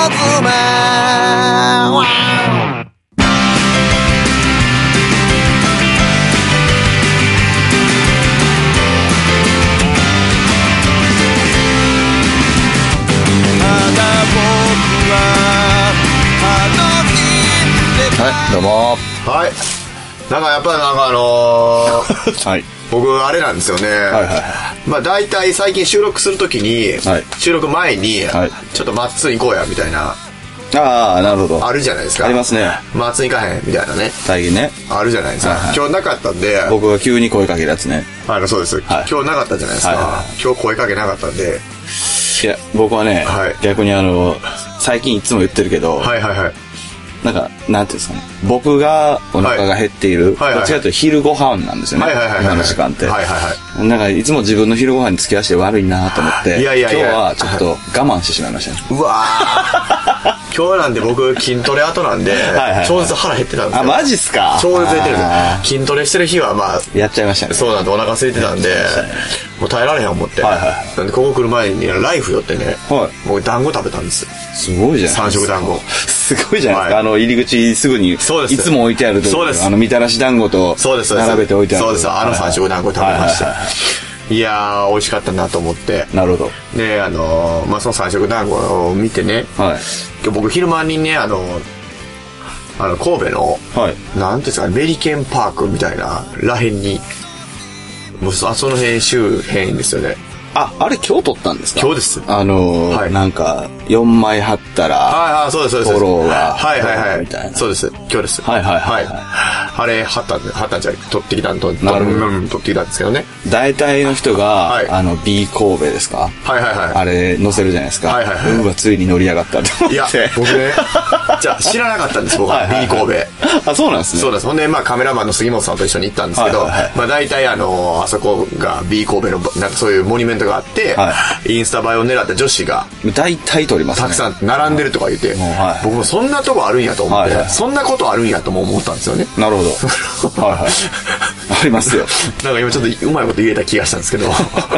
はい、どうも。 はい。なんかやっぱりはい。 僕あれなんですよね。 はいはいはい。 まあ大体最近収録するときに、 はい、 収録前に、 はい、 ちょっとマッツン行こうやみたいな。 ああ、なるほど。 あるじゃないですか。 ありますね。 マッツン行かへんみたいなね。 最近ね。 あるじゃないですか。はいはい、今日なかったんで。 僕が急に声かけるやつね。 そうです、はい。今日なかったじゃないですか。はいはいはい、今日声かけなかったんで。 いや、僕はね、はい、逆に最近いつも言ってるけど、 はいはいはい。 なんか、なんていうんですかね。僕がお腹が減っている。どっちかというと昼ご飯なんですよね。今の時間って。はいはいはい。なんか、いつも自分の昼ご飯に付き合わせて悪いなと思って、今日はちょっと我慢してしまいましたね。 うわー。今日なんで僕筋トレ後なんで、超絶腹減ってたんですよ。 あ、マジっすか？ 超絶減ってるんです。筋トレしてる日はまあ、 やっちゃいましたね。 そうなんでお腹空いてたんで、もう耐えられへん思って。はいはい。なんでここ来る前にライフ寄ってね、はい。僕団子食べたんです。 すごいじゃないですか。 三色団子。 すごいじゃないですか。入り口すぐに、いつも置いてあるところ。そうです。みたらし団子と、並べて置いてある。 そうです。三色団子食べました。いやー、美味しかったなと思って。 なるほど。 で、まあ、その三色団子を見てね、はい。今日僕昼間にね、神戸の、はい。なんていうんですか、メリケンパークみたいな、らへんに、もうその辺周辺ですよね。 あれ今日撮ったんですか？ 今日です。 はい、なんか、4枚貼ったら、 はいはい、そうです、そうです。 フォローが、 はいはいはい。 みたいな。 そうです。今日です。 はいはいはい。 あれ、貼ったんじゃ撮ってきたんと、撮ってきたんですけどね。 大体の人が、B 神戸ですか？ はいはいはい。 あれ、載せるじゃないですか。はいはいはい。うわ、ついに乗り上がったって思って。 いや、僕ね、じゃあ知らなかったんです、僕は。B 神戸。 あ、そうなんですね。 そうです。ほんで、まあカメラマンの杉本さんと一緒に行ったんですけど、まあ大体あそこが B 神戸の、なんかそういうモニュメントがあって、インスタ映えを狙った女子が大体撮りますね。 たくさん並んでるとか言って、僕もそんなとこあるんやと思って、そんなことあるんやとも思ったんですよね。 なるほど。はいはい。ありますよ。 なんか今ちょっとうまいこと言えた気がしたんですけど。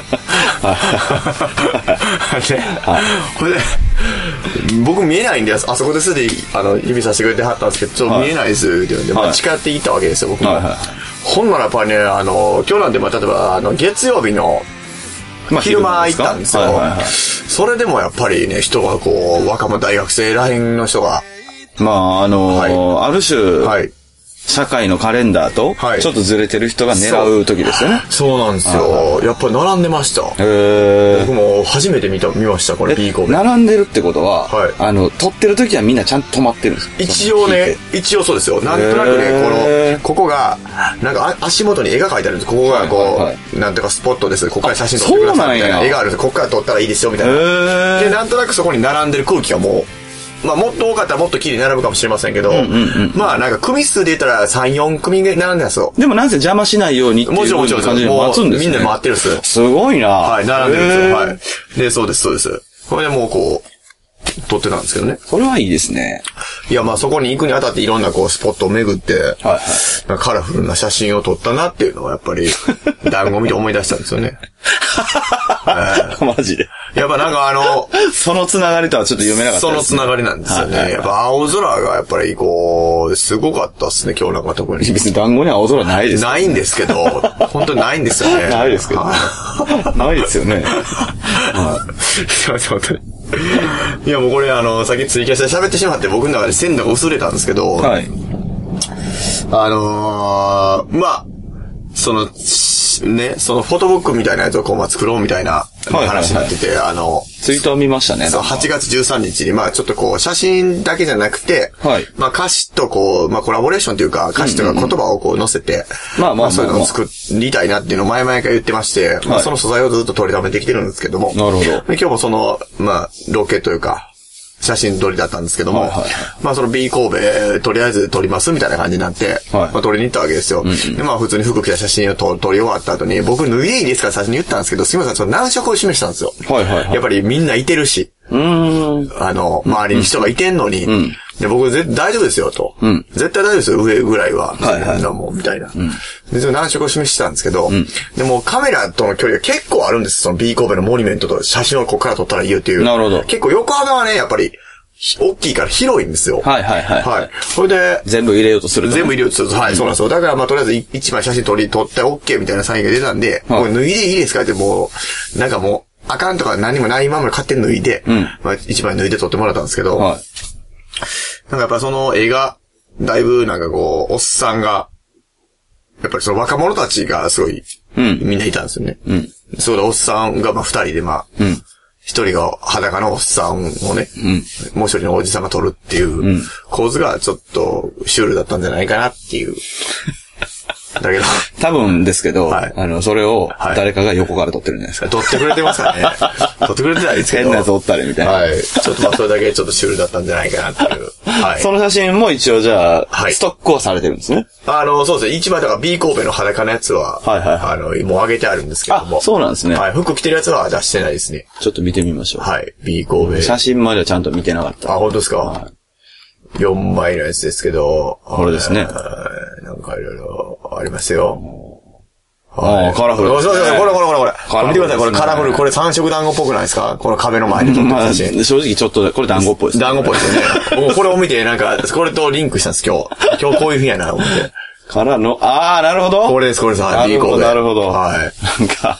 これで僕見えないんで、あそこですで指さしてくれてはったんですけど、ちょっと見えないですって言うんで、近寄っていったわけですよ、僕も。ほんならやっぱりね、今日なんで、例えば月曜日の昼間行ったんですよ。それでもやっぱりね、人がこう、若者大学生らへんの人が。 まあ、ある種、社会のカレンダーと、ちょっとずれてる人が狙う時ですよね。 そうなんですよ。やっぱり並んでました。僕も初めて見ました、これ、B 神戸。 並んでるってことは、撮ってる時はみんなちゃんと止まってるんですか？ 一応ね、そうですよ。なんとなくね、ここが、なんか足元に絵が描いてあるんです。ここがこう、なんとかスポットです。ここから写真撮ってくださいみたいな絵があるんです。ここから撮ったらいいですよ、みたいな。で、なんとなくそこに並んでる空気がもう、まあもっと多かったらもっと綺麗に並ぶかもしれませんけど、まあなんか組数で言ったら3、4組並んでるんですよ。 でもなぜ邪魔しないようにっていう感じで待つんですね。 みんな回ってるんです。 すごいな。 はい、並んでるんですよ。はい。で、そうです、そうです。これでもうこう、撮ってたんですけどね。 それはいいですね。 いや、まあそこに行くにあたっていろんなこうスポットを巡って、カラフルな写真を撮ったなっていうのはやっぱり、団子見て思い出したんですよね。 マジで。 やっぱなんかそのつながりとはちょっと読めなかったですね。 そのつながりなんですよね。やっぱ青空がやっぱりこう、すごかったですね、今日なんか特に。 別に団子には青空ないです。 ないんですけど、本当にないんですよね。 ないですけど。ないですよね。 すいません、本当に。いやもうこれさっきツイキャスで喋ってしまって僕の中で鮮度が薄れたんですけど、まあ、そのフォトブックみたいなやつをこう作ろうみたいな話になってて、 ツイートを見ましたね。 そう、8月13日に、まあちょっとこう、写真だけじゃなくて、まあ歌詞とこう、まあコラボレーションというか、歌詞とか言葉をこう載せて、まあそういうのを作りたいなっていうのを前々から言ってまして、まあその素材をずっと取りためてきてるんですけども、 なるほど。 今日もその、まあ、ロケというか、写真撮りだったんですけども、まあその B 神戸、とりあえず撮りますみたいな感じになって、まあ撮りに行ったわけですよ。で、まあ普通に服着た写真を撮り終わった後に、僕脱いでいいですか最初に言ったんですけど、すみません、その難色を示したんですよ。やっぱりみんないてるし、周りに人がいてんのに、で、僕大丈夫ですよ、と。絶対大丈夫ですよ、上ぐらいは。みたいな。で、その難色を示してたんですけど、でもカメラとの距離が結構あるんです。その B 神戸のモニュメントと写真をここから撮ったらいいよっていう。 なるほど。 結構横幅はね、やっぱり、 大きいから広いんですよ。 はいはいはい。 はい。それで、 全部入れようとすると、 全部入れようとすると、はい、そうなんですよ。だからまあとりあえず一枚写真撮って OK みたいなサインが出たんで、これ脱いでいいですかってもう、なんかもう、あかんとか何もないまま勝手に脱いで、まあ一枚脱いで撮ってもらったんですけど、なんかやっぱその絵が、だいぶなんかこう、おっさんが、やっぱりその若者たちがすごい、みんないたんですよね。そうだ、おっさんがまあ二人でまあ、一人が裸のおっさんをね、もう一人のおじさんが撮るっていう構図がちょっとシュールだったんじゃないかなっていう。だけど。 多分ですけど、それを誰かが横から撮ってるんじゃないですか。 撮ってくれてますからね。撮ってくれてないですけど。 変なやつおったりみたいな。 はい。ちょっとまあそれだけちょっとシュールだったんじゃないかなっていう。はい。 その写真も一応じゃあ、ストックはされてるんですね。 そうですね。一番だから B 神戸の裸のやつは、もう上げてあるんですけども。 あ、そうなんですね。 はい。服着てるやつは出してないですね。 ちょっと見てみましょう。 はい。B 神戸。 写真まではちゃんと見てなかった。 あ、本当ですか。4枚のやつですけど。 これですね。 なんかいろいろありますよ。 ああ、カラフル。 そうそうそう、これ。見てください、これカラフル。これ三色団子っぽくないですか？この壁の前に撮った写真。 正直ちょっと、これ団子っぽいですね。 団子っぽいですよね。もうこれを見て、なんか、これとリンクしたんです、今日こういう日やな、思って。 からの、なるほど。 これです、 なるほど、なるほど。 はい。 なんか、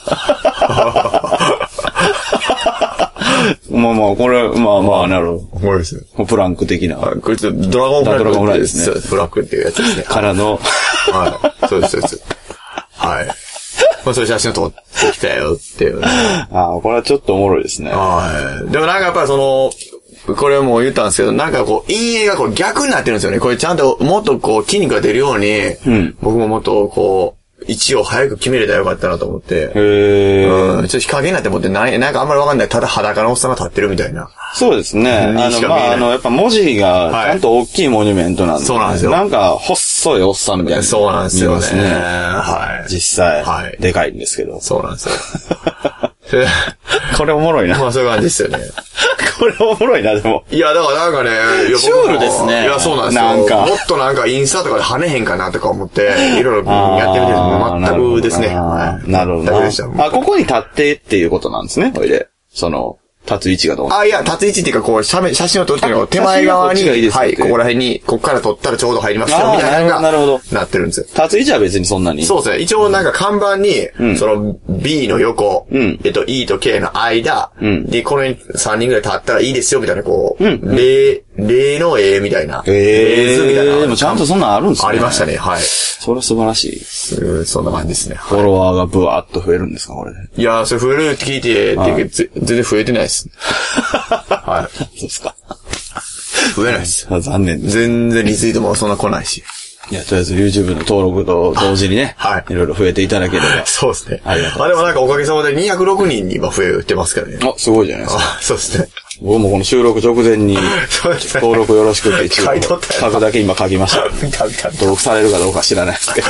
まあ、これ、まあ、なるほど。 これですね。 プランク的な。 これドラゴンフライですね。プランクっていうやつですね。 からの。 はい。そうです。はい。まあそういう写真を撮ってきたよっていう、ね。 これはちょっとおもろいですね。 はい。でもなんかやっぱりこれも言ったんですけど、なんかこう、陰影がこう逆になってるんですよね。これちゃんともっとこう、筋肉が出るように、僕ももっとこう、位置を早く決めれたらよかったなと思って。ちょっと日陰になって思ってなんかあんまりわかんない。ただ裸のおっさんが立ってるみたいな。 そうですね。やっぱ文字がちゃんと大きいモニュメントなんで。 そうなんですよ。 なんか細いおっさんみたいな。 そうなんですよね。 はい。実際。はい。でかいんですけど。 そうなんですよ。 これおもろいな。 まあそういう感じですよね。 これおもろいな、でも。 いや、だからなんかね、 シュールですね。 いや、そうなんですよ。なんか。もっとなんかインスタとかで跳ねへんかなとか思って、いろいろやってみて、全くですね。 なるほど。ここに立ってっていうことなんですね、おいで。立つ位置がどういや、立つ位置っていうか、こう、写真を撮ってるの手前側に、はい、ここら辺に、ここから撮ったらちょうど入りますよ、みたいなのが、なってるんですよ。 立つ位置は別にそんなに。 そうですね。一応なんか看板に、B の横、E と K の間、で、これに3人ぐらい立ったらいいですよ、みたいな、こう、例の絵みたいな。 例図みたいな。でもちゃんとそんなのあるんですね。 ありましたね、はい。 それは素晴らしい。 そんな感じですね。 フォロワーがブワーっと増えるんですか、これ。 いや、それ増えるって聞いて、全然増えてないです。はい。 そうですか。 増えないです。 残念です。 全然リツイートもそんな来ないし。 いや、とりあえず YouTube の登録と同時にね。はい。いろいろ増えていただければ。 そうですね。でもなんかおかげさまで206人に今増えてますからね。 すごいじゃないですか。 そうですね。 僕もこの収録直前に、登録よろしくって一応、書くだけ今書きました。登録されるかどうか知らないですけど。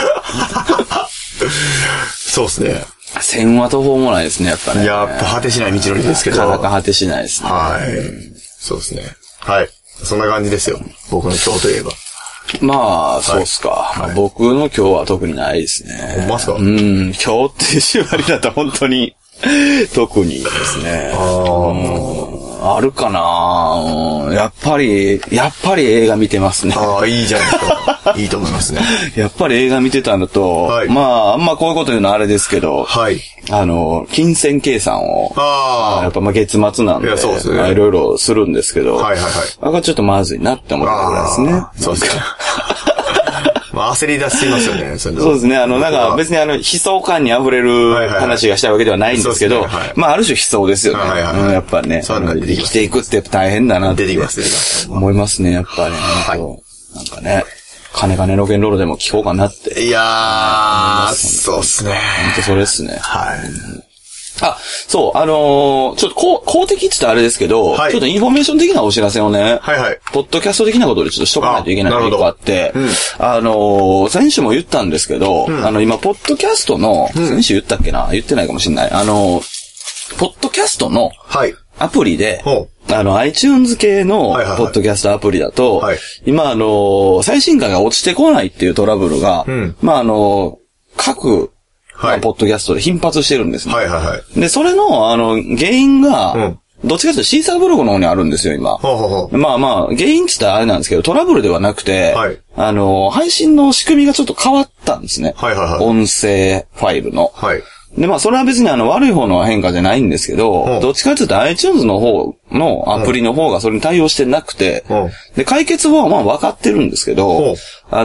そうですね。 1000は途方もないですね、やっぱね。 やっぱ果てしない道のりですけど。 なかなか果てしないですね。 はい。そうですね。はい。そんな感じですよ。僕の今日といえば。 まあ、そうっすか。僕の今日は特にないですね。 ほんまっすか？ 今日っていう縛りだったら本当に、特にですね。あるかなやっぱり映画見てますね。 いいじゃないですか。いいと思いますね。 やっぱり映画見てたのと、あんまこういうこと言うのはあれですけど、金銭計算を、やっぱ月末なんで、いろいろするんですけど、ちょっとまずいなって思ったぐらいですね。 そうですか。焦り出しますよね。 そうですね。なんか別に悲壮感に溢れる話がしたいわけではないんですけど、ある種悲壮ですよね。やっぱね、生きていくって大変だなって思いますね、やっぱね。なんかね、金ロケンロールでも聞こうかなって。 いやー、そうっすね。 本当それっすね。 はい。 そう、ちょっと公的って言ったらあれですけど、ちょっとインフォメーション的なお知らせをね、ポッドキャスト的なことでちょっとしとかないといけないのが一個あって、先週も言ったんですけど、今、ポッドキャストの、先週言ったっけな？言ってないかもしれない。ポッドキャストの、アプリで、iTunes 系の、ポッドキャストアプリだと、今、最新回が落ちてこないっていうトラブルが、各、ポッドキャストで頻発してるんですね。で、それの、原因が、 どっちかというとシーサーブログの方にあるんですよ、今。まあまあ、原因って言ったらあれなんですけど、トラブルではなくて、はい、配信の仕組みがちょっと変わったんですね。はいはいはい。音声ファイルの。はい。で、まあ、それは別に悪い方の変化じゃないんですけど、どっちかというと iTunes の方のアプリの方がそれに対応してなくて、で、解決法はまあ分かってるんですけど、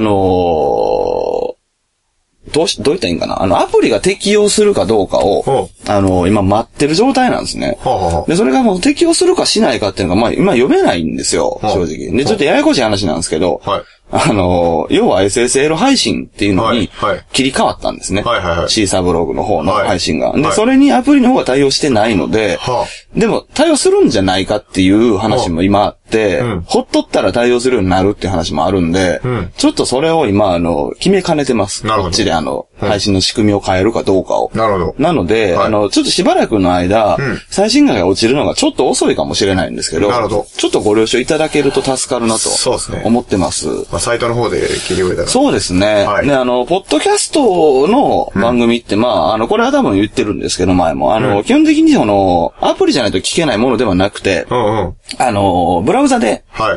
どう言ったらいいんかなアプリが適用するかどうかを、今待ってる状態なんですね。で、それがもう適用するかしないかっていうのが、まあ、今読めないんですよ、正直。で、ちょっとややこしい話なんですけど、要は SSL 配信っていうのに切り替わったんですね。シーサーブログの方の配信が。で、それにアプリの方が対応してないので、でも対応するんじゃないかっていう話も今あって、ほっとったら対応するようになるっていう話もあるんで、ちょっとそれを今、決めかねてます。こっちで配信の仕組みを変えるかどうかを。なるほど。なので、ちょっとしばらくの間、最新回が落ちるのがちょっと遅いかもしれないんですけど、ちょっとご了承いただけると助かるなと思ってます。 サイトの方で聞いてくれたら。 そうですね。はい。で、ポッドキャストの番組って、まあ、これは多分言ってるんですけど、前も。基本的にアプリじゃないと聞けないものではなくて、ブラウザで、はい。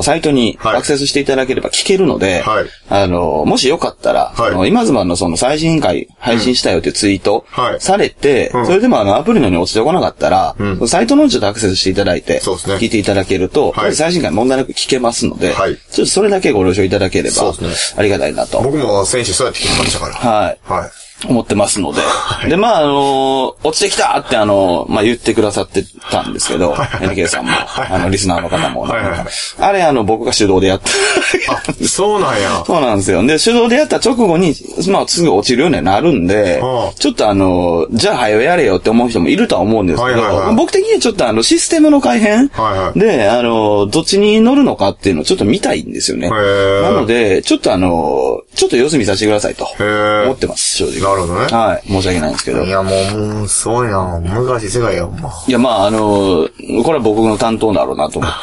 サイトにアクセスしていただければ聞けるので、はい。もしよかったら、はい。今妻のその最新回配信したよってツイートされて、それでもアプリのに落ちてこなかったら、サイトの方にちょっとアクセスしていただいて、聞いていただけると、最新回問題なく聞けますので、はい。ちょっとそれだけご了承いただければ、ありがたいなと。 僕も先週そうやって聞きましたから。 はい。はい。思ってますので。はい、で、まあ、落ちてきたってまあ言ってくださってたんですけど、NK さんも、リスナーの方も、あれ僕が手動でやった。 そうなんや。 そうなんですよ。で、手動でやった直後に、まあ、すぐ落ちるようになるんで、ちょっとじゃあ早やれよって思う人もいるとは思うんですけど、僕的にはちょっとシステムの改変で、どっちに乗るのかっていうのをちょっと見たいんですよね。なので、ちょっと様子見させてくださいと思ってます、正直。 なるほどね。 はい。申し訳ないんですけど。 いや、もう、すごいな。難しい世界やん、まあ。 いや、まあ、これは僕の担当だろうなと思って、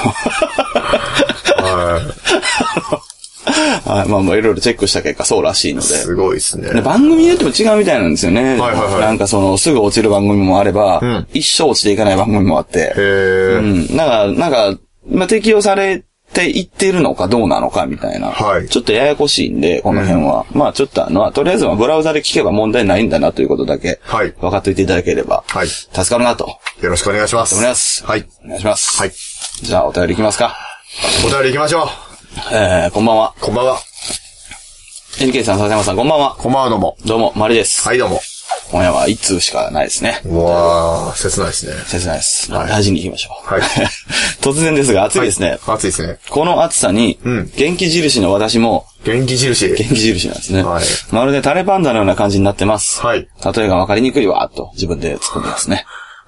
はい。まあ、もういろいろチェックした結果、そうらしいので。 すごいですね。 番組によっても違うみたいなんですよね。なんかすぐ落ちる番組もあれば、一生落ちていかない番組もあって。なんか、適用されって言っているのかどうなのかみたいな。はい。ちょっとややこしいんで、この辺は。まあちょっととりあえずはブラウザで聞けば問題ないんだなということだけ。はい。分かっておいていただければ。はい。助かるなと。 よろしくお願いします。 お願いします。 はい。 お願いします。はい。じゃあお便り行きますか。 お便り行きましょう。こんばんは。 こんばんは。 NK さん、笹山さん、こんばんは。 こんばんは、どうも。 どうも、まりです。 はい、どうも。 今夜は一通しかないですね。 うわー、切ないですね。 切ないです。はい、大事に行きましょう。はい。突然ですが、暑いですね。 はい、暑いですね。 この暑さに、元気印の私も、 元気印なんですね。はい。まるでタレパンダのような感じになってます。はい。例えが分かりにくいわ、と自分で突っ込んでますね。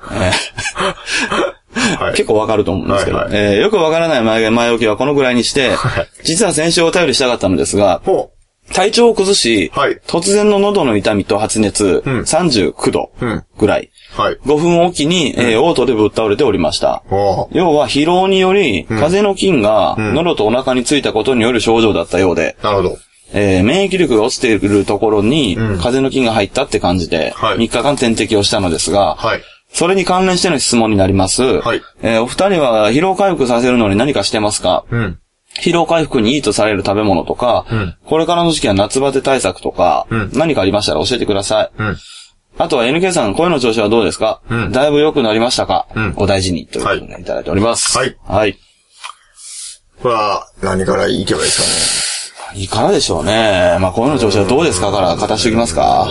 はい、結構わかると思うんですけど、はいはい、よくわからない前置きはこのぐらいにして、はい、実は先週お便りしたかったのですが、体調を崩し、はい、突然の喉の痛みと発熱、39度ぐらい、はい、5分おきに、嘔吐でぶっ倒れておりました。要は疲労により、風邪の菌が喉とお腹についたことによる症状だったようで、 なるほど。 免疫力が落ちているところに、風邪の菌が入ったって感じで、3日間点滴をしたのですが、はい、それに関連しての質問になります。はい、お二人は疲労回復させるのに何かしてますか？疲労回復にいいとされる食べ物とか、これからの時期は夏バテ対策とか、何かありましたら教えてください。あとは NK さん、声の調子はどうですか？だいぶ良くなりましたか？お大事にということでいただいております。はい。はい。 これは何からいけばいいですかね？何からでしょうね。まあ、声の調子はどうですかから語しておきますか？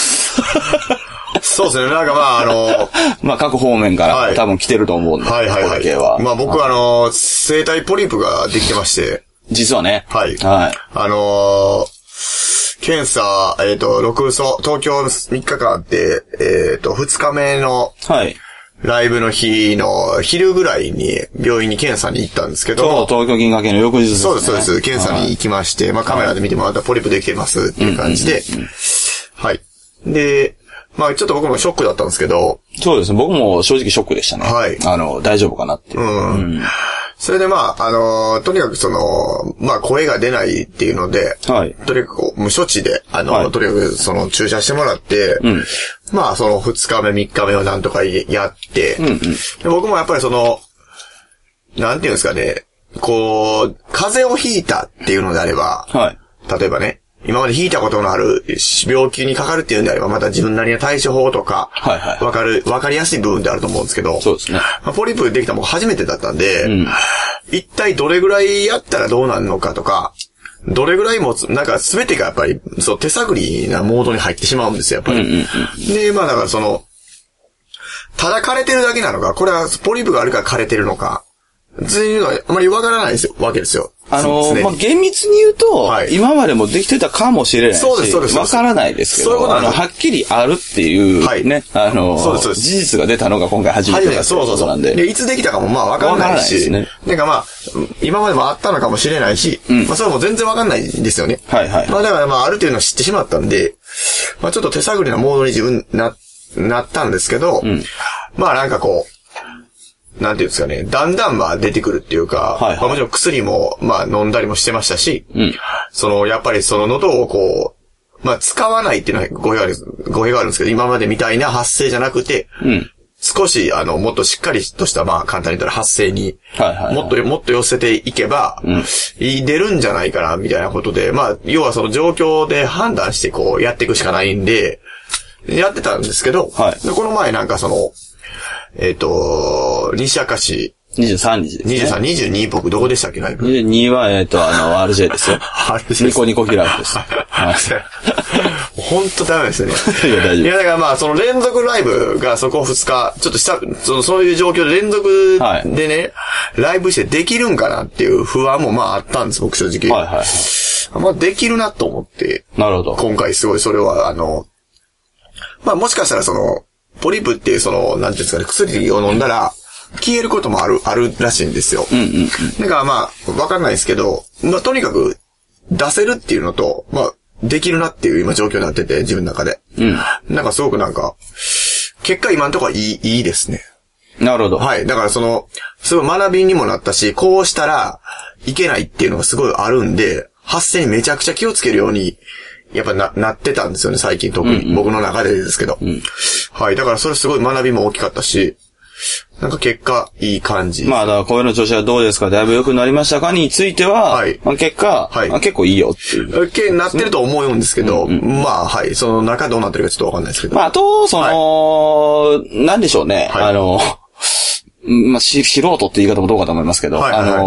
そうですね。なんかまあ各方面から多分来てると思うんで。はいはいはい。 まあ僕声帯ポリープができてまして。 実はね。 はい。はい。検査、6層、東京3日間あって、2日目の、はい。ライブの日の昼ぐらいに病院に検査に行ったんですけど。 そう、東京銀河系の翌日ですね。 そうです、そうです。検査に行きまして、まあカメラで見てもらったらポリープできてますっていう感じで。はい。で、まあちょっと僕もショックだったんですけど。 そうですね。僕も正直ショックでしたね。はい。大丈夫かなっていう。 それでまあ、とにかくまあ声が出ないっていうので、はい。とにかく無処置で、はい、とにかく注射してもらって、うん。まあ2日目、3日目をなんとかやって、うんうん。で僕もやっぱりなんていうんですかね、風邪をひいたっていうのであれば、はい。例えばね、今までひいたことのある病気にかかるっていうんであれば、また自分なりの対処法とか、はいはい。わかりやすい部分であると思うんですけど、そうですね。まあ、ポリープできたのも初めてだったんで、うん、一体どれぐらいやったらどうなるのかとか、どれぐらいなんか全てがやっぱり、手探りなモードに入ってしまうんですよ、やっぱり。うんうんうん、で、まあだからただ枯れてるだけなのか、これはポリープがあるから枯れてるのか、全員はあまりわからないわけですよ。 まあ、厳密に言うと、はい、今までもできてたかもしれないし、そうです、そうです。わからないですけど、はっきりあるっていう、はい、ね、そうです、そうです。事実が出たのが今回初めてだったことなんで。 で、いつできたかもまあわからないし、ですね。なんかまあ、今までもあったのかもしれないし、うん、まあそれも全然わかんないんですよね。はいはい。まあだからまあある程度の知ってしまったんで、まあちょっと手探りなモードに自分なったんですけど、うん、まあなんかなんていうんですかね、だんだんまあ出てくるっていうか、はいはい、まあもちろん薬もまあ飲んだりもしてましたし、うん、やっぱり喉をまあ使わないっていうのは語弊があるんですけど、今までみたいな発声じゃなくて、うん、少しもっとしっかりとしたまあ簡単に言ったら発声に、はいはいはい、もっと寄せていけば、うん、出るんじゃないかな、みたいなことで、まあ要は状況で判断してやっていくしかないんで、やってたんですけど、はい、でこの前なんか西明石。 23日ですね。 23、22僕どこでしたっけ？ 22 は、RJ ですよ。ニコニコキラーです。はい。 ほんとダメですね。いや、大丈夫。いや、だからまあ、連続ライブがそこ2日、ちょっとそういう状況で連続でね、はい、ライブしてできるんかなっていう不安もまああったんです、僕正直。はいはい。まあ、できるなと思って。なるほど。今回すごいそれは、まあもしかしたらポリープっていうなんていうんですかね、薬を飲んだら、消えることもあるらしいんですよ。うんうんうん。だからまあ、わかんないですけど、まあとにかく、出せるっていうのと、まあ、できるなっていう今状況になってて、自分の中で。うん。なんかすごく結果今のところはいいですね。 なるほど。 はい。だからすごい学びにもなったし、こうしたらいけないっていうのがすごいあるんで、発声にめちゃくちゃ気をつけるように、やっぱなってたんですよね、最近特に。うんうん、僕の中でですけど、うん。はい。だからそれすごい学びも大きかったし、なんか結果、いい感じ。 まあ、だから声の調子はどうですか、だいぶ良くなりましたかについては、はい。まあ、結果、はい。まあ、結構いいよっていう。 なってると思うんですけど、うんうん、まあ、はい。中どうなってるかちょっとわかんないですけど。 まあ、あと、はい、なんでしょうね。はい、まあ、素人って言い方もどうかと思いますけど、はいはいはい、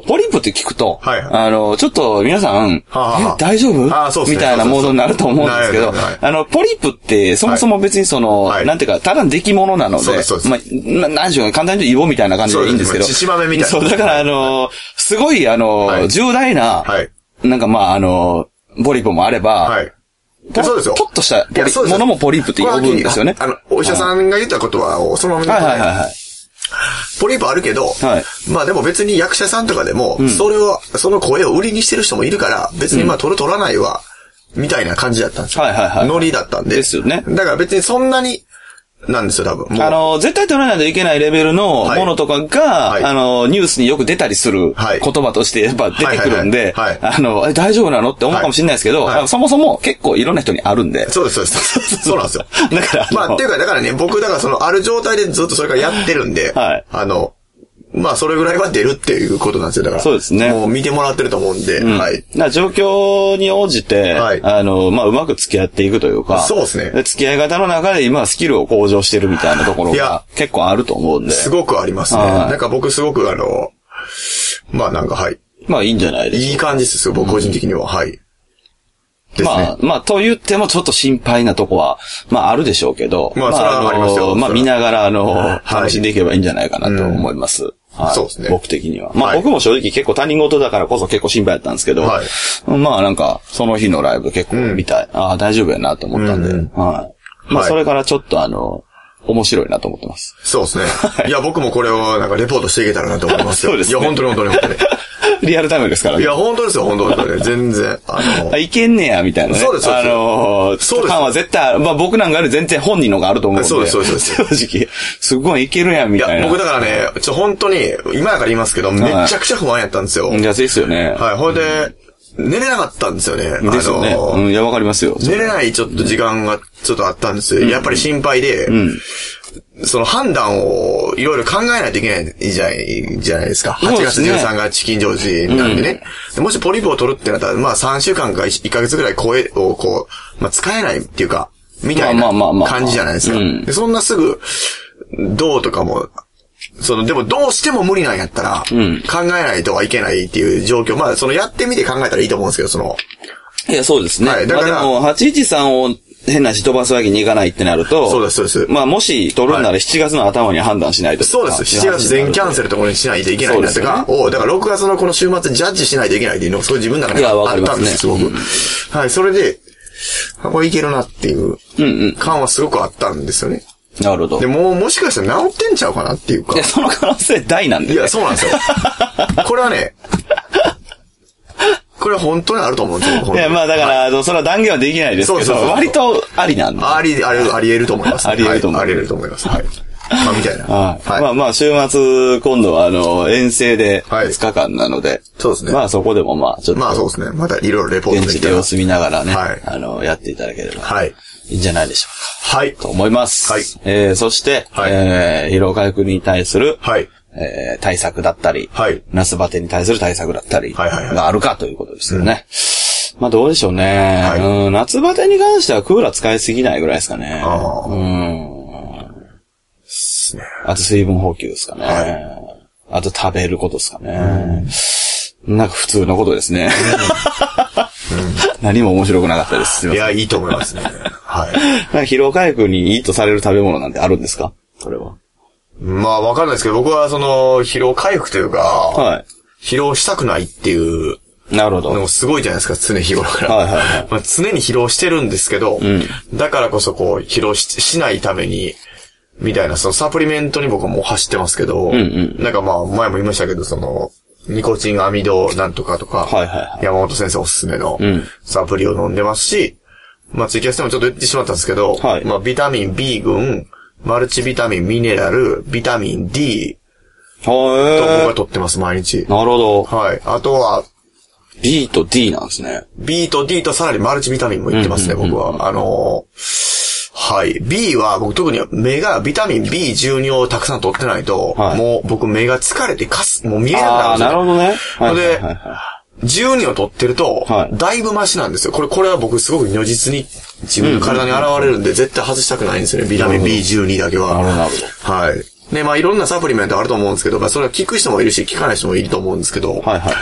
ポリープって聞くと、はいはい、ちょっと皆さん、大丈夫そうですね、みたいなモードになると思うんですけど、ポリープってそもそも別にはい、なんていうか、ただの出来物なので、まあ、何でしょうか、簡単に言うとイボみたいな感じでいいんですけど、 獅子豆みたいな。そう、 だからすごいはい、重大な、はい、なんかまあポリープもあれば、はい、そうですよ。ちょっとしたものもポリープって呼ぶんですよね。 お医者さんが言ったことは、そのまま言ってない。はいはいはい。ポリープあるけど、はい、まあでも別に役者さんとかでも、その声を売りにしてる人もいるから、別にまあ取らないわ、みたいな感じだったんですよ。はいはいはい。ノリだったんで。 ですよね。 だから別にそんなに、なんですよ、多分。 絶対取らないといけないレベルのものとかが、はい、ニュースによく出たりする言葉としてやっぱ出てくるんで、大丈夫なのって思うかもしれないですけど、はい、そもそも結構いろんな人にあるんで。 そうです、そうです。そうなんですよ。だから。まあ、っていうか、だからね、僕、だからある状態でずっとそれからやってるんで、はい、まあ、それぐらいは出るっていうことなんですよ。だから。そうですね。もう見てもらってると思うんで、うん、はい。 状況に応じて、はい、まあ、うまく付き合っていくというか。 そうですね。 付き合い方の中で今、スキルを向上してるみたいなところが結構あると思うんで。 すごくありますね。なんか僕すごくまあなんかはい。 まあいいんじゃないですか。 いい感じですよ、僕個人的には。はい。 ですね、まあ、と言ってもちょっと心配なとこは、まああるでしょうけど。 まあ、それはありますよ。 まあ見ながら楽しんでいけばいいんじゃないかなと思います。はい、そうですね。僕的には。まあ僕も正直結構他人事だからこそ結構心配だったんですけど、はい、まあなんかその日のライブ結構見たい。ああ、大丈夫やなと思ったんで、はい。まあそれからちょっと面白いなと思ってます。 そうですね。いや僕もこれをなんかレポートしていけたらなと思いますよ。そうですね。いや本当に。 リアルタイムですからね。 いや、本当ですよ、本当ですよね。全然。 いけんねや、みたいなね。 そうです、そうです。 そうです。ファンは絶対、まあ僕なんかより全然本人のがあると思うんで。 そうです、そうです。 正直、すごいいけるやん、みたいな。 いや、僕だからね、本当に、今だから言いますけど、めちゃくちゃ不安やったんですよ。 いや、ですよね。 はい、ほいで、寝れなかったんですよね。 ですよね。いや、わかりますよ。 寝れないちょっと時間がちょっとあったんですよ。やっぱり心配で、その判断をいろいろ考えないといけないじゃないですか。8月13がチキンジョージなんでね。もしポリープを取るってなったら、まあ3週間か1ヶ月ぐらい声をこう、まあ使えないっていうか、みたいな感じじゃないですか。でそんなすぐ、どうとかも、でもどうしても無理なんやったら、考えないとはいけないっていう状況。まあ、やってみて考えたらいいと思うんですけど、 いや、そうですね。はい、だから、まあ、でも、813を変なし飛ばすわけにいかないってなると、 そうです、そうです。 まあ、もし取るなら7月の頭に判断しないと。 そうです。7月全キャンセルところにしないといけないんだとか、だから6月のこの週末ジャッジしないといけないっていうのが、そういう自分の中であったんです、すごく。はい、それで、これいけるなっていう感はすごくあったんですよね。 なるほど。 で、もしかしたら治ってんちゃうかなっていうか。 いや、その可能性大なんで、ね。 いや、そうなんですよ。これはね、これは本当にあると思うんですよ。 いや、まあだから、それは断言はできないですけど、割とありなんで。 あり得ると思います。 あり得ると思います。 あり得ると思います。はい。まあ、みたいな。 はい。まあまあ、週末、今度は遠征で2日間なので。 そうですね。 まあそこでもまあ、ちょっと。 まあそうですね。またいろいろレポート現地で様子見ながらね。はい。やっていただければ。 はい。 いいんじゃないでしょうか。 はい。 と思います。 はい。 そして、疲労回復に対する、 はい。 対策だったり、 はい。 夏バテに対する対策だったり、 はいはいはい。 があるかということですよね。まあどうでしょうね。はい。夏バテに関してはクーラー使いすぎないぐらいですかね。あと水分補給ですかね。はい。あと食べることですかね。なんか普通のことですね。何も面白くなかったです。 いや、いいと思いますね。はい。 なんか疲労回復にいいとされる食べ物なんてあるんですか？それは。 まあ、わかんないですけど、僕は疲労回復というか、はい。疲労したくないっていう。 なるほど。 でもすごいじゃないですか、常日頃から。はいはいはい。まあ、常に疲労してるんですけど、だからこそ疲労しないために、みたいな、サプリメントに僕はもう走ってますけど、なんかまあ、前も言いましたけど、ニコチンアミドなんとかとか、はいはいはい、山本先生おすすめのサプリを飲んでますし、まあツイキャスでもちょっと言ってしまったんですけど、はい、まあビタミン B 群、マルチビタミンミネラル、ビタミン D と僕は取ってます、毎日。 なるほど。 はい。あとは、 B と D なんですね。 B と D とさらにマルチビタミンも言ってますね、僕は。はい。B は僕特に目がビタミン B12 をたくさん取ってないと、はい、もう僕目が疲れてもう見えなくなるんですよ。 なるほどね。 はい、で、12を取ってると、だいぶマシなんですよ。これは僕すごく如実に自分の体に現れるんで、絶対外したくないんですよね。ビタミン B12 だけは。 なるほど。 はい。ね、まあいろんなサプリメントあると思うんですけど、まあそれは効く人もいるし、効かない人もいると思うんですけど。はいはい。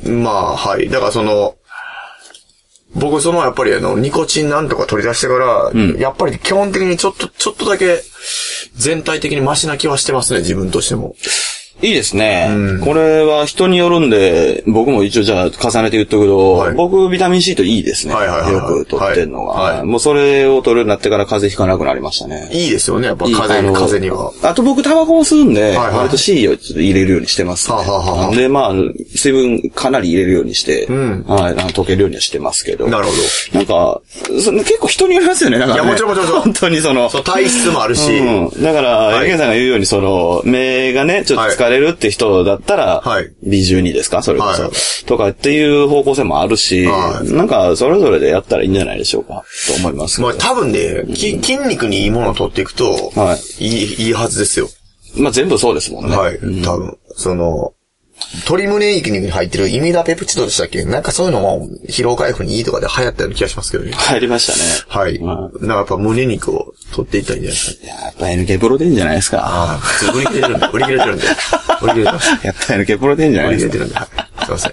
まあ、はい。だから僕やっぱりニコチンなんとか取り出してから、やっぱり基本的にちょっとだけ全体的にマシな気はしてますね、自分としても。 いいですね。これは人によるんで、僕も一応じゃあ重ねて言っとくけど、はい、僕ビタミン C といいですね。はいはいはいはい、よく取ってんのが、はいはい。もうそれを取るようになってから風邪ひかなくなりましたね。 いいですよね、やっぱ風邪には。 あと僕タバコも吸うんで、はいはい、割と C をちょっと入れるようにしてます、ね。はははで、まあ、水分かなり入れるようにして、はい、溶けるようにはしてますけど。 なるほど。 なんか、結構人によりますよね、なんか、ね。 いや、もちろん。 本当に体質もあるし。 だから、エゲンさんが言うように目がね、ちょっと疲れるって人だったら、はい、B12 ですかそれこそ、はい。とかっていう方向性もあるし、はい、なんかそれぞれでやったらいいんじゃないでしょうかと思います。 まあ多分ね、筋肉にいいものを取っていくと、はい、いいはずですよ。 まあ全部そうですもんね。 はい、多分。鶏胸肉に入ってるイミダペプチドでしたっけ？なんかそういうのも疲労回復にいいとかで流行ったような気がしますけどね。 流行りましたね。 はい。なんかやっぱ胸肉を取っていったらいいんじゃないですか。 やっぱ NK プロテインじゃないですか。 ああ、普通売り切れてるんで。売り切れてます。 やっぱ NK プロテインじゃないですか。 売り切れてるんで。はい。すいません。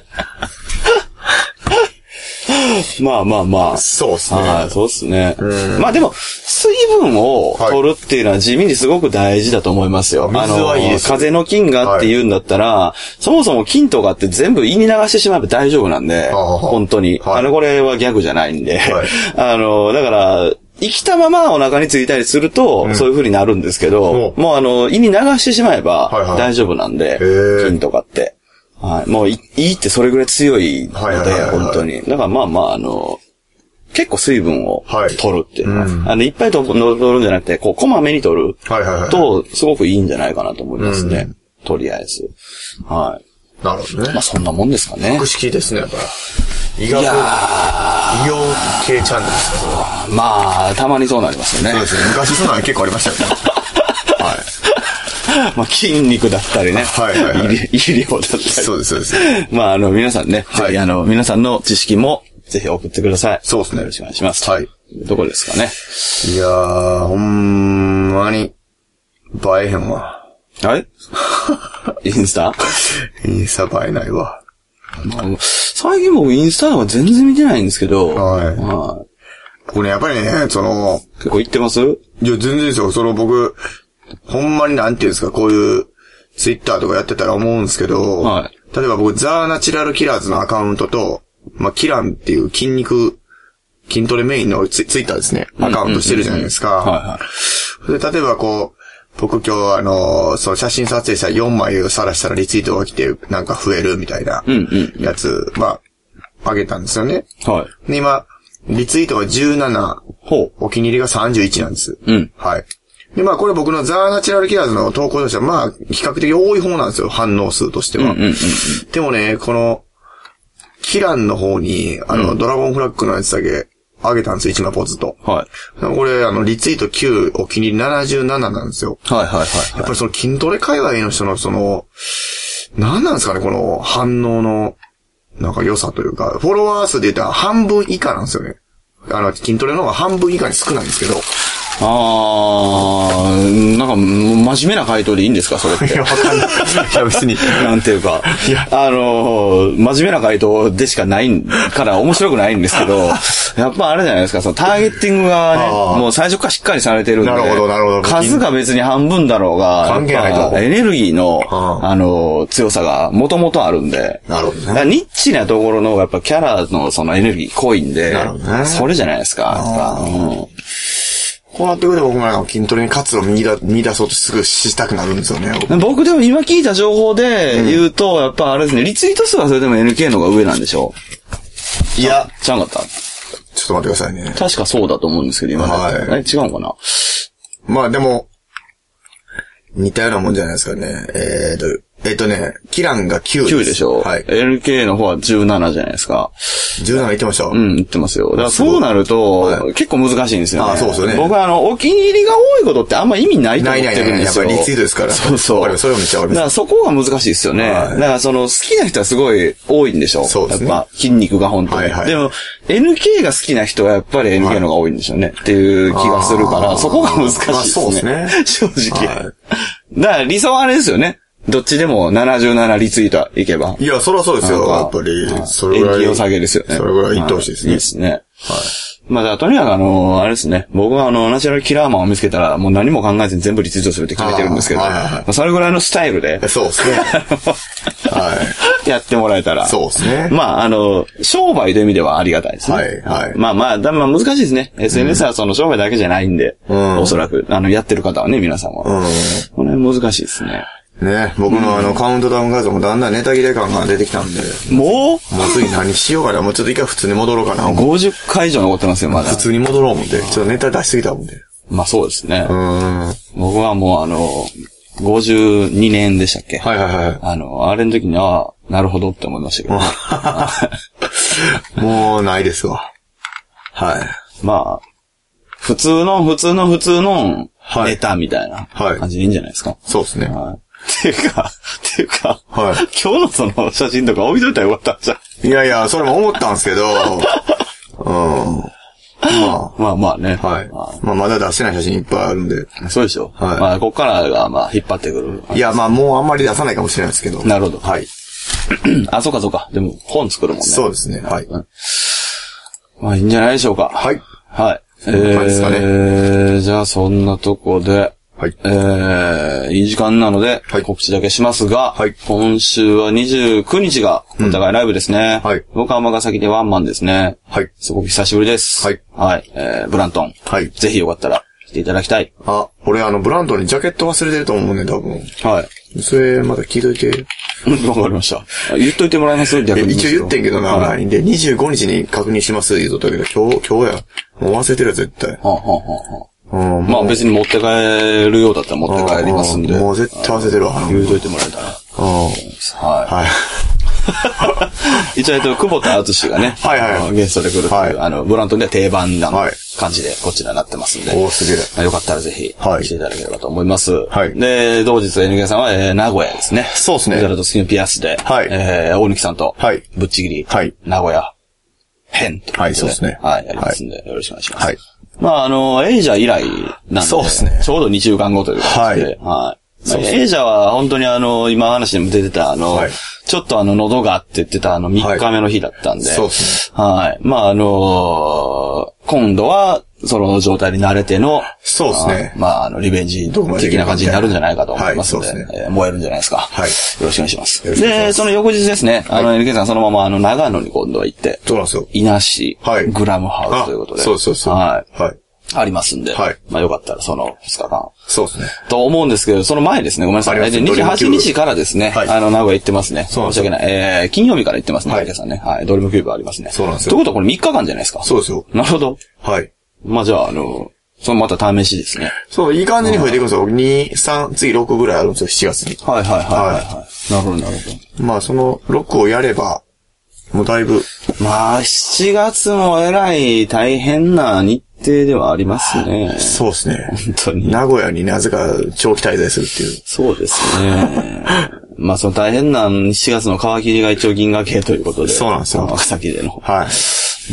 まあ。 そうですね。 はい、そうですね。まあでも、水分を取るっていうのは地味にすごく大事だと思いますよ。 水はいいです。 風の菌がって言うんだったら、そもそも菌とかって全部胃に流してしまえば大丈夫なんで、本当に。これはギャグじゃないんで。だから、生きたままお腹についたりすると、そういう風になるんですけど、もう胃に流してしまえば大丈夫なんで、菌とかって。 はい。もういいってそれぐらい強いので、本当に。だからまあ、結構水分を取るっていうのは、いっぱい取るんじゃなくて、こまめに取ると、すごくいいんじゃないかなと思いますね。とりあえず。はい。 なるほどね。 まあそんなもんですかね。 博識ですね、やっぱり。医療系チャンネルですか、それは。 まあ、たまにそうなりますよね。 そうですね。昔そうなの結構ありましたよね。はい。 まあ、筋肉だったりね。 はいはいはい。 医療だったり。 そうです、そうです。 まあ、皆さんね、 はい、 ぜひ皆さんの知識も、ぜひ送ってください。 そうですね。 よろしくお願いします。 はい。 どこですかね。 いやー、ほんまに、映えへんわ。 はいインスタ映えないわ。 最近僕インスタとか全然見てないんですけど。 はい。僕ね、やっぱりね、 結構行ってます？いや、全然ですよ。僕、ほんまになんていうんですか、こういうツイッターとかやってたら思うんですけど、はい。例えば僕、ザ・ナチュラル・キラーズのアカウントと、まあ、キランっていう筋トレメインのツイッターですね。アカウントしてるじゃないですか。はいはい。で、例えば僕今日その写真撮影したら4枚を晒したらリツイートが来て、なんか増えるみたいなやつ、まあ、あげたんですよね。はい。で、今、リツイートが17、お気に入りが31なんです。うん。はい。で、まあこれ僕のザ・ナチュラル・キラーズの投稿としては、まあ、比較的多い方なんですよ、反応数としては。でもね、この、キランの方に、ドラゴンフラッグのやつだけ上げたんですよ、1枚ポツと。はい。これ、リツイート9、お気に入り77なんですよ。はいはいはい、はい。やっぱりその筋トレ界隈の人の何なんですかね、この反応の、なんか良さというか、フォロワー数で言ったら半分以下なんですよね。筋トレの方が半分以下に少ないんですけど。 なんか、真面目な回答でいいんですかそれって。いや、わかんない。いや、別に。なんていうか。いや、真面目な回答でしかないから面白くないんですけど、やっぱあれじゃないですか、ターゲッティングがね、もう最初からしっかりされてるんで。なるほど、なるほど。数が別に半分だろうが、関係ないと。エネルギーの、強さが元々あるんで。なるほどね。ニッチなところの、やっぱキャラのそのエネルギー濃いんで、なるほどね。それじゃないですか。 こうなってくると僕も筋トレに活を見出そうとすぐしたくなるんですよね。 僕でも今聞いた情報で言うと、やっぱあれですね、リツイート数はそれでも NK の方が上なんでしょう？いや。ちゃうかった？ ちょっと待ってくださいね。 確かそうだと思うんですけど、今だったら。違うのかな？ まあでも、似たようなもんじゃないですかね。キランが9です。 9でしょ。はい。LK の方は17じゃないですか。 17言ってました？ 言ってますよ。だからそうなると、結構難しいんですよね。 そうですよね。 僕はお気に入りが多いことってあんま意味ないと思ってるんですよ。 やっぱりリツイートですから。 そうそう。 それをめっちゃあります。 だからそこが難しいですよね。だから好きな人はすごい多いんでしょ。そうですね。やっぱ筋肉が本当に。でも、NK が好きな人はやっぱり NK の方が多いんでしょうね。っていう気がするから、そこが難しいですね。正直。だから理想はあれですよね。どっちでも77リツイートいけば。 いや、そりゃそうですよ。やっぱり、それぐらい。 延期を下げですよね。 それぐらい言ってほしいですね。 いいですね。はい。まあ、だからとにかくあれですね。僕はナチュラルキラーマンを見つけたら、もう何も考えずに全部リツイートするって決めてるんですけど、それぐらいのスタイルで。 そうですね。 はい。やってもらえたら。 そうですね。 まあ、商売という意味ではありがたいですね。はい、はい。まあ、難しいですね。SNS はその商売だけじゃないんで、おそらく、やってる方はね、皆さんは。これ難しいですね。 ね、僕のカウントダウン画像もだんだんネタ切れ感が出てきたんで。 もう次何しようかな。もうちょっと一回普通に戻ろうかな。 50回以上残ってますよ、まだ。 普通に戻ろう思って。ちょっとネタ出しすぎた思って。 まあそうですね。僕はもう52年でしたっけ？はいはいはい。あれの時になるほどって思いましたけど。もうないですわ。はい。 まあ、普通のネタみたいな感じでいいんじゃないですか。 そうですね。 っていうか、はい、今日のその写真とか置いといたらよかったんじゃん。 いやいや、それも思ったんですけど、 まあね。 はい。まあまだ出せない写真いっぱいあるんで。 そうでしょ。はい。まあここからが引っ張ってくる。 いや、まあもうあんまり出さないかもしれないですけど。 なるほど。 はい。 そうか。でも本作るもんね。 そうですね。はい。 まあいいんじゃないでしょうか。 はい。 はい。 ですかね。 じゃあそんなとこで、はい。いい時間なので、告知だけしますが、はい。今週は29日がお互いライブですね。はい。僕は尼崎でワンマンですね。はい。すごく久しぶりです。はい。はい。ブラントン。はい。ぜひよかったら来ていただきたい。 あ、俺ブランドにジャケット忘れてると思うね、多分。 はい。 それ、まだ聞いといて。 わかりました。言っといてもらいます逆に。 一応言ってんけどな、はい、で、25日に確認します、言うとったけど、今日や。もう忘れてるよ、絶対。 まあ別に持って帰るようだったら持って帰りますんで。 もう絶対忘れてるわ。 言うといてもらえたら。はい。一応久保田敦がね、ゲストで来るっていう、ブラントでは定番な感じでこちらになってますんで。 おー、すげえ。 よかったらぜひ、来ていただければと思います。で、同日 NK さんは、名古屋ですね。 そうですね。 ザラとスキンピアスで、大貫さんと、ぶっちぎり、名古屋編と。 はい、そうですね。 はい、やりますんで、よろしくお願いします。はい。まあ、エイジャ以来なんで、 そうですね。 ちょうど2週間後という感じで、はい。エイジャは本当に今話でも出てたちょっと喉がって言ってた3日目の日だったんで、 そうですね。はい。まあ今度はその状態に慣れての、 そうですね。 まあリベンジ的な感じになるんじゃないかと思いますので、燃えるんじゃないですか。はい。よろしくお願いします。で、その翌日ですね、NK さんそのまま長野に今度は行って、 そうなんですよ。 伊那市、グラムハウスということで、 そうそうそう。 はい。はい。ありますんで。はい。まあよかったらその2日間。 そうですね。 と思うんですけど、その前ですね、ごめんなさい。28日からですね、名古屋行ってますね。申し訳ない。金曜日から行ってますね、NK さんね。はい。ドリームキューブありますね。 そうなんですよ。 ということはこれ3日間じゃないですか。 そうですよ。 なるほど。 はい。 まあじゃあ、そのまた試しですね。 そう、いい感じに増えていくんですよ。2、3、次6ぐらいあるんですよ、7月に。 はい。なるほど、なるほど。まあその6をやれば、もうだいぶ。 まあ、7月もえらい大変な日程ではありますね。 そうですね。 本当に。 名古屋になぜか長期滞在するっていう。 そうですね。まあ、その大変な7月の皮切りが一応銀河系ということで。 そうなんですよ。 長崎での。 はい。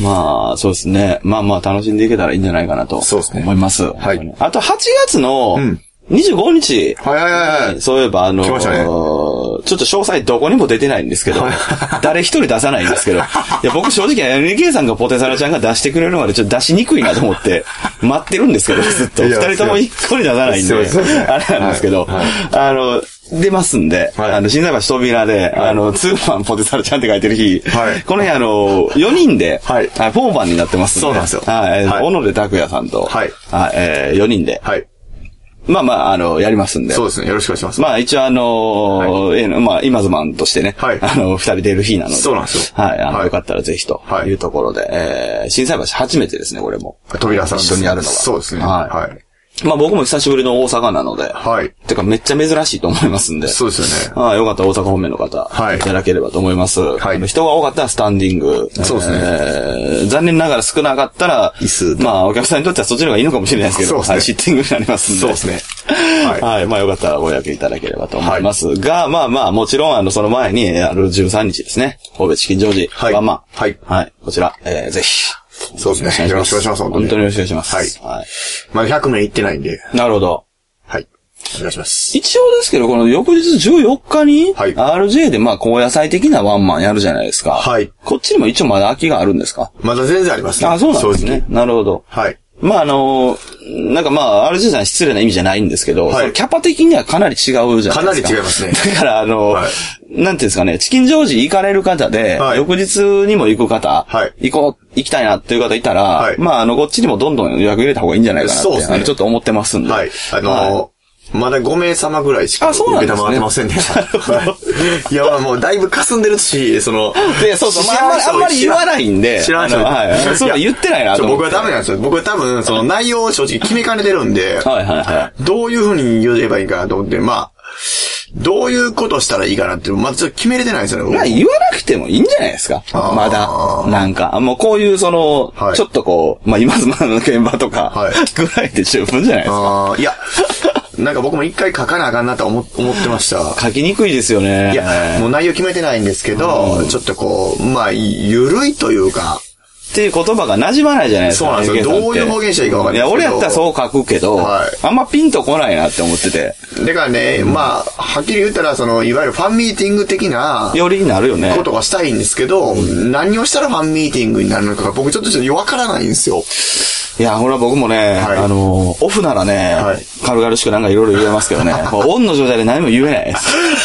まあ、そうですね。まあ楽しんでいけたらいいんじゃないかなと。そうですね。思います。はい。あと8月の、25日。 はい。 そういえば来ましたね。 ちょっと詳細どこにも出てないんですけど、誰一人出さないんですけど、いや僕正直 NK さんがポテサラちゃんが出してくれるまでちょっと出しにくいなと思って待ってるんですけど、ずっと。二人とも一個に出さないんで、あれなんですけど、出ますんで、新西橋扉で、ツーマンポテサラちゃんって書いてる日、この日4人で、フォーマンになってますんで、 そうなんですよ。 小野出拓也さんと、4人で、まあ、やりますんで。 そうですね。よろしくお願いします。 まあ、一応まあ、今ズマンとしてね。二人出る日なので。 そうなんですよ。 はい。よかったらぜひというところで、心斎橋初めてですね、これも。 扉さん一緒にやるのは。 そうですね。はい。 まあ僕も久しぶりの大阪なので。 はい。 てかめっちゃ珍しいと思いますんで。 そうですよね。よかったら大阪方面の方。いただければと思います。はい。人が多かったらスタンディング。 そうですね。残念ながら少なかったら、 椅子。 まあお客さんにとってはそっちの方がいいのかもしれないですけど。そうですね。シッティングになりますんで。 そうですね。 はい。まあよかったらご予約いただければと思いますが、まあもちろんその前に13日ですね。神戸チキンジョージ。ワンマン。はい。こちら、ぜひ。 そうですね。よろしくお願いします。 本当によろしくお願いします。 はい。まだ100名行ってないんで。 なるほど。 はい。お願いします。 一応ですけど、この翌日14日に、RJ でまあ高野菜的なワンマンやるじゃないですか。はい。こっちにも一応まだ空きがあるんですか？ まだ全然ありますね。 そうなんですね。なるほど。 はい。 まあなんかまあ、RJ さん失礼な意味じゃないんですけど、そのキャパ的にはかなり違うじゃないですか。 かなり違いますね。 だからなんていうんですかね、チキンジョージ行かれる方で、翌日にも行く方、行きたいなっていう方いたら、まあこっちにもどんどん予約入れた方がいいんじゃないかなって、ちょっと思ってますんで。 まだ5名様ぐらいしか受けたまってませんね。いや、もうだいぶ霞んでるし、そう、 あんまり言わないんで。 知らない人。 はい。そう言ってないなと思って。 僕はダメなんですよ。僕は多分、その内容を正直決めかねてるんで、どういう風に言えばいいかなと思って、まあ、どういうことしたらいいかなって、まだちょっと決めれてないんですよね。 まあ言わなくてもいいんじゃないですか。まだ。なんか、もうこういうちょっとこう、まあ今の現場とか、ぐらいで十分じゃないですか。 いや、なんか僕も一回書かなあかんなと思ってました。 書きにくいですよね。 いや、もう内容決めてないんですけど、ちょっとこう、まあ、ゆるいというか、 っていう言葉が馴染まないじゃないですか。 そうなんですよ。どういう表現したらいいか分かんない。 いや、俺やったらそう書くけど、あんまピンとこないなって思ってて。 だからね、まあ、はっきり言ったら、いわゆるファンミーティング的な、 よりになるよね。 ことがしたいんですけど、何をしたらファンミーティングになるのかが僕ちょっと分からないんですよ。 いや、ほら僕もね、オフならね、軽々しくなんかいろいろ言えますけどね、オンの状態で何も言えないです。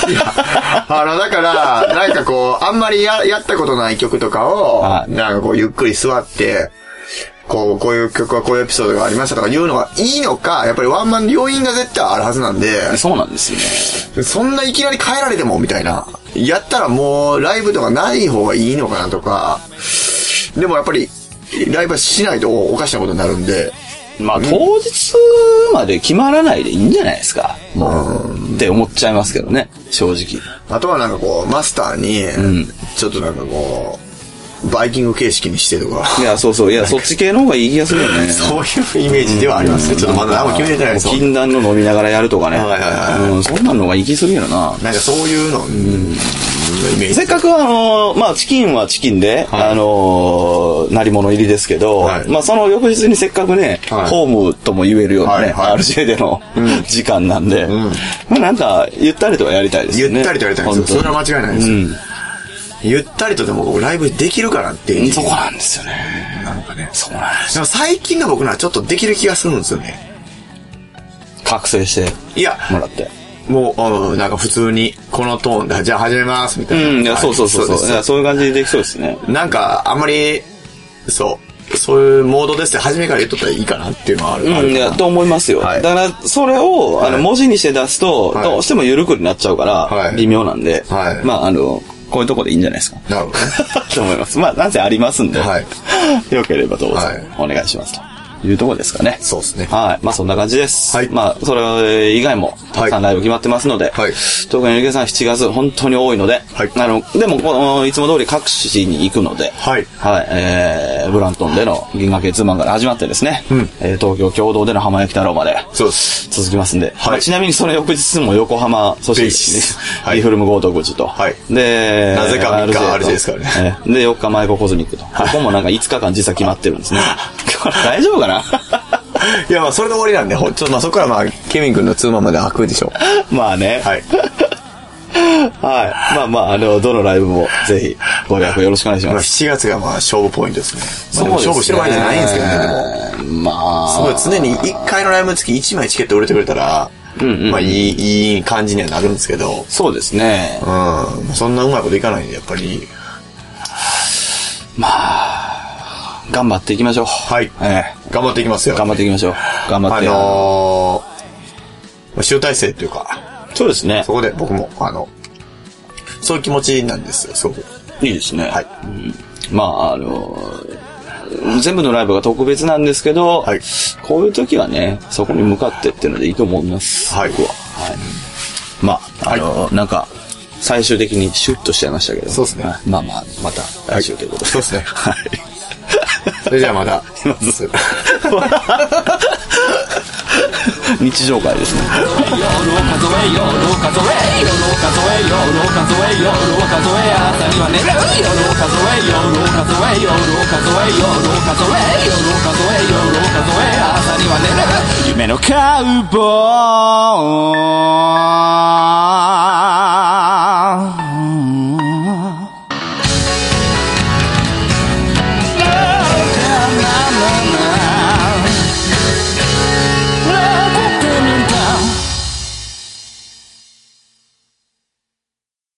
いや、だから、なんかこう、あんまりやったことない曲とかを、なんかこう、ゆっくり座って、 こういう曲はこういうエピソードがありましたとか言うのがいいのか、やっぱりワンマンの要因が絶対あるはずなんで。 そうなんですよね。 そんないきなり変えられても、みたいな。やったらもう、ライブとかない方がいいのかなとか。でもやっぱり、ライブはしないとおかしなことになるんで。 まあ、当日まで決まらないでいいんじゃないですか。もう、って思っちゃいますけどね、正直。 あとはなんかこう、マスターに、ちょっとなんかこう、バイキング形式にしてとか。 いや、そうそう。いや、そっち系の方がいい気がするよね。 そういうイメージではありますね。ちょっとまだ何も決めれてないです。 禁断の飲みながらやるとかね。そんなのがいい気するよな。 なんかそういうの、 せっかくまあ、チキンはチキンで、鳴り物入りですけど、まあ、その翌日にせっかくね、ホームとも言えるようなね、RJ での時間なんで、まあ、なんか、ゆったりとはやりたいですよね。 ゆったりとやりたいですよ。それは間違いないですよ。ゆったりとでもライブできるからっていう。 そこなんですよね。 なんかね。 そうなんです。 でも最近の僕のはちょっとできる気がするんですよね。 覚醒して。 いや。もらって。もう、なんか普通に、このトーンで、じゃあ始めますみたいな。 いや、そう。そういう感じでできそうですね。 なんか、あんまり、そういうモードですって初めから言っとったらいいかなっていうのはある。 いや、と思いますよ。だから、それを、文字にして出すと、どうしても緩くになっちゃうから、微妙なんで、まあ、こういうとこでいいんじゃないですか。 なるほどね。 と思います。まあ、なんせありますんで、よければどうぞ、お願いしますと。いうところですかね。 そうですね。 はい。まあそんな感じです。はい。まあそれ以外もたくさんライブ決まってますので、はい。特にゆげさん7月本当に多いので、はい。でもいつも通り各市に行くので、はい。はい。ブラントンでの銀河系ツーマンから始まってですね、東京共同での浜焼き太郎まで、そうです。続きますんで、はい。ちなみにその翌日も横浜、そしてリフルム豪徳寺と、はい。で、 なぜか3日RJですからね。 で、4日マイココズミックと、ここもなんか5日間実は決まってるんですね。大丈夫かないや、まあ、それで終わりなんで、ちょっとまあ、そこからまあ、ケビン君のツーマンまで開くでしょう。まあね。はい。はい。まあまあ、どのライブもぜひ、ご予約よろしくお願いします。 7月がまあ、勝負ポイントですね。 そうですね。 勝負してる場合じゃないんですけどね、でも。まあ。すごい、常に1回のライブにつき1枚チケット売れてくれたら、まあ、いい感じにはなるんですけど。 そうですね。 そんなうまいこといかないんで、やっぱり。 まあ、頑張っていきましょう。 はい。頑張っていきますよ。 頑張っていきましょう。頑張って。集大成というか。 そうですね。 そこで僕も、そういう気持ちなんですよ、すごく。 いいですね。はい。まあ、全部のライブが特別なんですけど、はい、こういう時はね、そこに向かってっていうのでいいと思います。はい。僕は。はい。まあ、なんか、最終的にシュッとしちゃいましたけど。 そうですね。 まあまあ、また来週ということで。 そうですね。はい。それじゃあまた。 日常会ですね。夢のカウボーイ